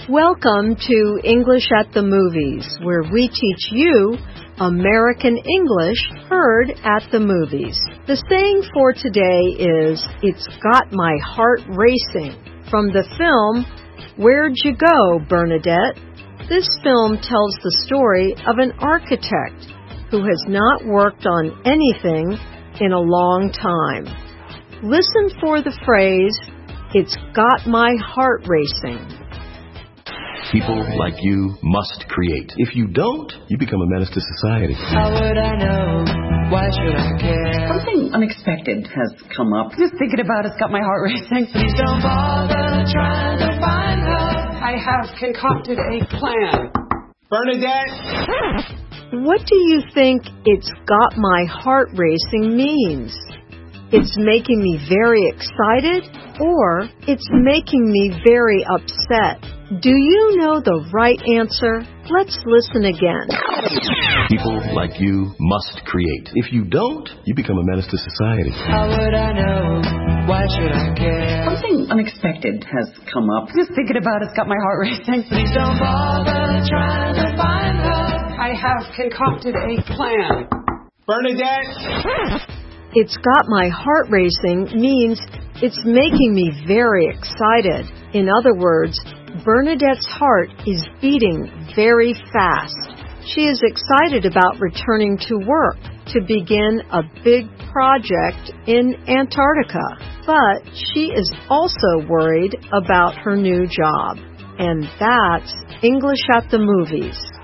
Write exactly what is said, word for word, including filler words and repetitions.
Welcome to English at the Movies, where we teach you American English heard at the movies. The saying for today is, "It's got my heart racing," from the film Where'd You Go, Bernadette? This film tells the story of an architect who has not worked on anything in a long time. Listen for the phrase, "It's got my heart racing." People like you must create. If you don't, you become a menace to society. How would I know? Why should I care? Something unexpected has come up. Just thinking about it's got my heart racing. Please don't bother trying to find her. I have concocted a plan. Bernadette! What do you think "it's got my heart racing" means? It's making me very excited, or it's making me very upset. Do you know the right answer? Let's listen again. People like you must create. If you don't, you become a menace to society. How would I know? Why should I care? Something unexpected has come up. Just thinking about it's got my heart racing. Please don't bother trying to find her. I have concocted a plan. Bernadette! It's got my heart racing means it's making me very excited. In other words, Bernadette's heart is beating very fast. She is excited about returning to work to begin a big project in Antarctica. But she is also worried about her new job. And that's English at the Movies.